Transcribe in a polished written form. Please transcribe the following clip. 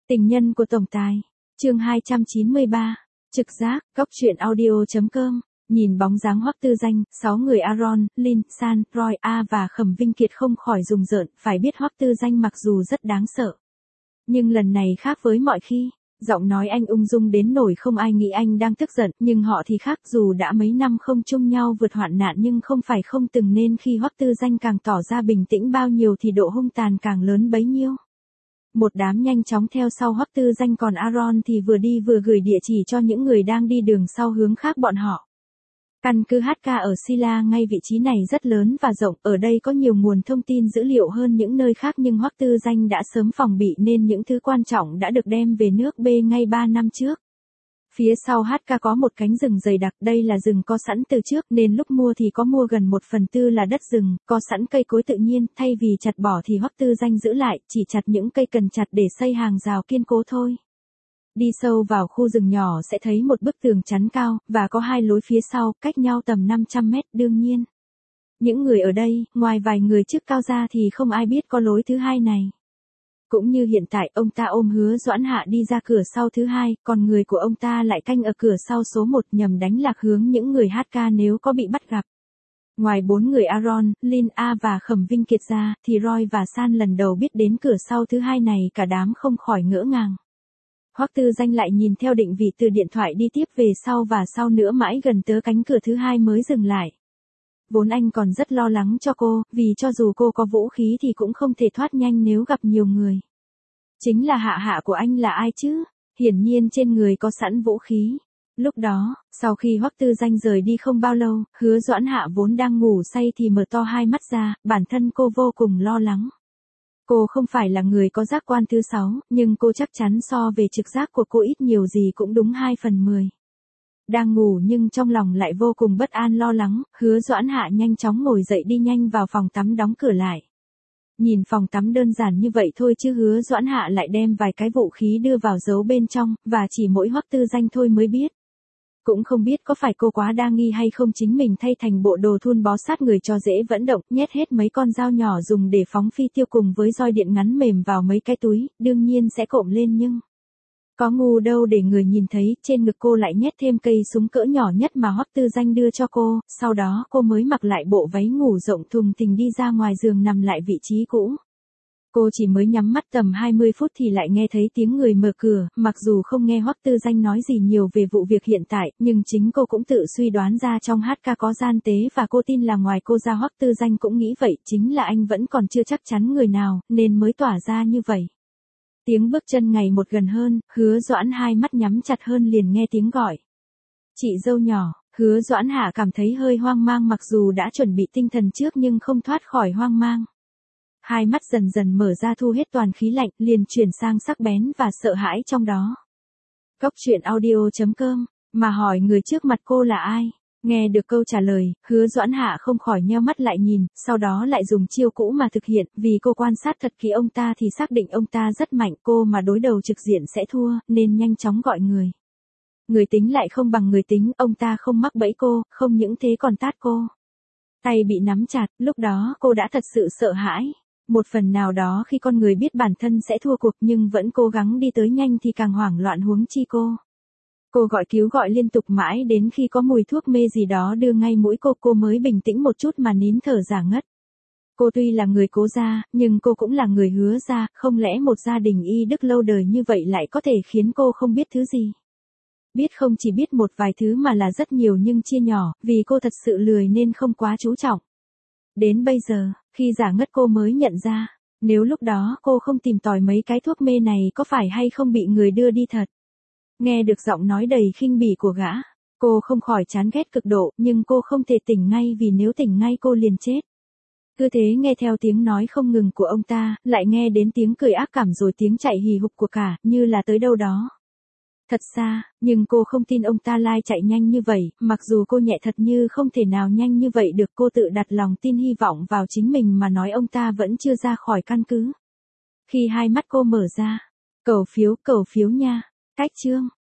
Tình nhân của tổng tài. Chương 293. Trực giác, Cóc truyện audio.com. Nhìn bóng dáng Hoắc Tư Danh, 6 người Aaron, Lin, San, Roy A và Khẩm Vinh Kiệt không khỏi rùng rợn, phải biết Hoắc Tư Danh mặc dù rất đáng sợ. Nhưng lần này khác với mọi khi, giọng nói anh ung dung đến nỗi không ai nghĩ anh đang tức giận, nhưng họ thì khác, dù đã mấy năm không chung nhau vượt hoạn nạn nhưng không phải không từng, nên khi Hoắc Tư Danh càng tỏ ra bình tĩnh bao nhiêu thì độ hung tàn càng lớn bấy nhiêu. Một đám nhanh chóng theo sau Hoắc Tư Danh, còn Aaron thì vừa đi vừa gửi địa chỉ cho những người đang đi đường sau hướng khác bọn họ. Căn cứ HK ở Silla ngay vị trí này rất lớn và rộng, ở đây có nhiều nguồn thông tin dữ liệu hơn những nơi khác, nhưng Hoắc Tư Danh đã sớm phòng bị nên những thứ quan trọng đã được đem về nước B ngay 3 năm trước. Phía sau HK có một cánh rừng dày đặc, đây là rừng có sẵn từ trước nên lúc mua thì có mua gần 1/4 là đất rừng, có sẵn cây cối tự nhiên, thay vì chặt bỏ thì Hoắc Tư Danh giữ lại, chỉ chặt những cây cần chặt để xây hàng rào kiên cố thôi. Đi sâu vào khu rừng nhỏ sẽ thấy một bức tường chắn cao, và có 2 lối phía sau, cách nhau tầm 500 mét, đương nhiên. Những người ở đây, ngoài vài người trước cao ra thì không ai biết có lối thứ hai này. Cũng như hiện tại, ông ta ôm Hứa Doãn Hạ đi ra cửa sau thứ hai, còn người của ông ta lại canh ở cửa sau số 1 nhằm đánh lạc hướng những người HK nếu có bị bắt gặp. Ngoài 4 người Aaron, Lin A và Khẩm Vinh Kiệt ra, thì Roy và San lần đầu biết đến cửa sau thứ hai này, cả đám không khỏi ngỡ ngàng. Hoắc Tư Danh lại nhìn theo định vị từ điện thoại đi tiếp về sau, và sau nữa mãi gần tới cánh cửa thứ hai mới dừng lại. Vốn anh còn rất lo lắng cho cô, vì cho dù cô có vũ khí thì cũng không thể thoát nhanh nếu gặp nhiều người. Chính là hạ của anh là ai chứ? Hiển nhiên trên người có sẵn vũ khí. Lúc đó, sau khi Hoắc Tư Danh rời đi không bao lâu, Hứa Doãn Hạ vốn đang ngủ say thì mở to hai mắt ra, bản thân cô vô cùng lo lắng. Cô không phải là người có giác quan thứ 6, nhưng cô chắc chắn so về trực giác của cô ít nhiều gì cũng đúng 2/10. Đang ngủ nhưng trong lòng lại vô cùng bất an lo lắng, Hứa Doãn Hạ nhanh chóng ngồi dậy đi nhanh vào phòng tắm đóng cửa lại. Nhìn phòng tắm đơn giản như vậy thôi chứ Hứa Doãn Hạ lại đem vài cái vũ khí đưa vào giấu bên trong, và chỉ mỗi Hoắc Tư Danh thôi mới biết. Cũng không biết có phải cô quá đa nghi hay không, chính mình thay thành bộ đồ thun bó sát người cho dễ vận động, nhét hết mấy con dao nhỏ dùng để phóng phi tiêu cùng với roi điện ngắn mềm vào mấy cái túi, đương nhiên sẽ cộm lên, nhưng có ngu đâu để người nhìn thấy. Trên ngực cô lại nhét thêm cây súng cỡ nhỏ nhất mà Hoắc Tư Danh đưa cho cô, sau đó cô mới mặc lại bộ váy ngủ rộng thùng thình đi ra ngoài giường nằm lại vị trí cũ. Cô chỉ mới nhắm mắt tầm 20 phút thì lại nghe thấy tiếng người mở cửa, mặc dù không nghe Hoắc Tư Danh nói gì nhiều về vụ việc hiện tại, nhưng chính cô cũng tự suy đoán ra trong HK có gian tế, và cô tin là ngoài cô ra Hoắc Tư Danh cũng nghĩ vậy, chính là anh vẫn còn chưa chắc chắn người nào, nên mới tỏa ra như vậy. Tiếng bước chân ngày một gần hơn, Hứa Doãn hai mắt nhắm chặt hơn liền nghe tiếng gọi. Chị dâu nhỏ. Hứa Doãn Hạ cảm thấy hơi hoang mang, mặc dù đã chuẩn bị tinh thần trước nhưng không thoát khỏi hoang mang. Hai mắt dần dần mở ra thu hết toàn khí lạnh, liền chuyển sang sắc bén và sợ hãi trong đó. Cóc truyện audio.com, mà hỏi người trước mặt cô là ai? Nghe được câu trả lời, Hứa Doãn Hạ không khỏi nheo mắt lại nhìn, sau đó lại dùng chiêu cũ mà thực hiện, vì cô quan sát thật kỹ ông ta thì xác định ông ta rất mạnh, cô mà đối đầu trực diện sẽ thua, nên nhanh chóng gọi người. Người tính lại không bằng người tính, ông ta không mắc bẫy cô, không những thế còn tát cô. Tay bị nắm chặt, lúc đó cô đã thật sự sợ hãi. Một phần nào đó khi con người biết bản thân sẽ thua cuộc nhưng vẫn cố gắng đi tới nhanh thì càng hoảng loạn, huống chi cô. Cô gọi cứu gọi liên tục mãi đến khi có mùi thuốc mê gì đó đưa ngay mũi cô mới bình tĩnh một chút mà nín thở giả ngất. Cô tuy là người Cố gia, nhưng cô cũng là người Hứa gia, không lẽ một gia đình y đức lâu đời như vậy lại có thể khiến cô không biết thứ gì? Biết không chỉ biết một vài thứ mà là rất nhiều nhưng chia nhỏ, vì cô thật sự lười nên không quá chú trọng. Đến bây giờ, khi giả ngất cô mới nhận ra, nếu lúc đó cô không tìm tòi mấy cái thuốc mê này có phải hay không bị người đưa đi thật. Nghe được giọng nói đầy khinh bỉ của gã, cô không khỏi chán ghét cực độ, nhưng cô không thể tỉnh ngay vì nếu tỉnh ngay cô liền chết. Cứ thế nghe theo tiếng nói không ngừng của ông ta, lại nghe đến tiếng cười ác cảm rồi tiếng chạy hì hục của cả, như là tới đâu đó. Thật xa, nhưng cô không tin ông ta lai chạy nhanh như vậy, mặc dù cô nhẹ thật như không thể nào nhanh như vậy được, cô tự đặt lòng tin hy vọng vào chính mình mà nói ông ta vẫn chưa ra khỏi căn cứ. Khi hai mắt cô mở ra, cầu phiếu nha, cách chương.